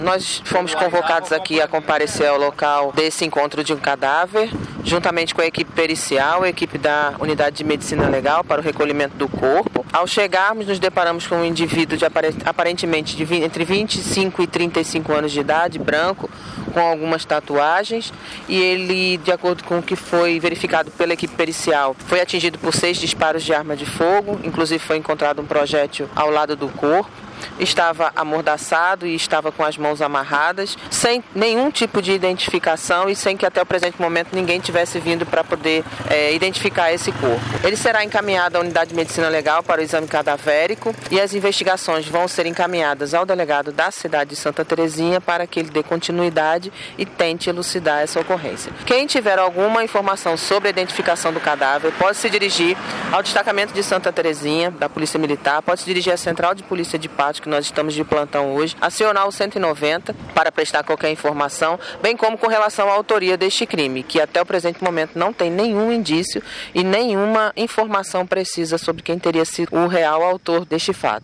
Nós fomos convocados aqui a comparecer ao local desse encontro de um cadáver, juntamente com a equipe pericial, a equipe da Unidade de Medicina Legal para o recolhimento do corpo. Ao chegarmos, nos deparamos com um indivíduo de aparentemente entre 25 e 35 anos de idade, branco, com algumas tatuagens, e ele, de acordo com o que foi verificado pela equipe pericial, foi atingido por 6 disparos de arma de fogo, inclusive foi encontrado um projétil ao lado do corpo. Estava amordaçado e estava com as mãos amarradas, sem nenhum tipo de identificação e sem que até o presente momento ninguém tivesse vindo para poder identificar esse corpo. Ele será encaminhado à Unidade de Medicina Legal para o exame cadavérico e as investigações vão ser encaminhadas ao delegado da cidade de Santa Terezinha para que ele dê continuidade e tente elucidar essa ocorrência. Quem tiver alguma informação sobre a identificação do cadáver pode se dirigir ao destacamento de Santa Terezinha, da Polícia Militar, pode se dirigir à Central de Polícia de Patos, que nós estamos de plantão hoje, acionar o 190 para prestar qualquer informação, bem como com relação à autoria deste crime, que até o presente momento não tem nenhum indício e nenhuma informação precisa sobre quem teria sido o real autor deste fato.